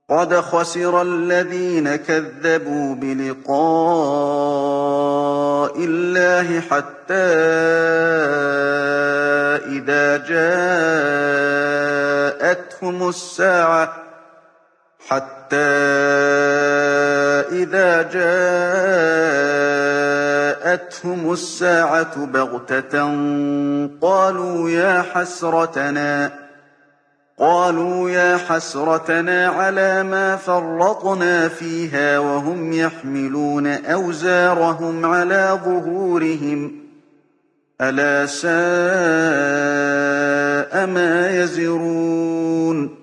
قَدْ خَسِرَ الَّذِينَ كَذَّبُوا بِلِقَاءِ اللَّهِ حَتَّىٰ إِذَا جَاءَتْهُمُ السَّاعَةُ بَغْتَةً قَالُوا يَا حَسْرَتَنَا عَلَىٰ مَا فَرَّطْنَا فِيهَا وَهُمْ يَحْمِلُونَ أَوْزَارَهُمْ عَلَىٰ ظُهُورِهِمْ ۚ أَلَا سَاءَ مَا يَزِرُونَ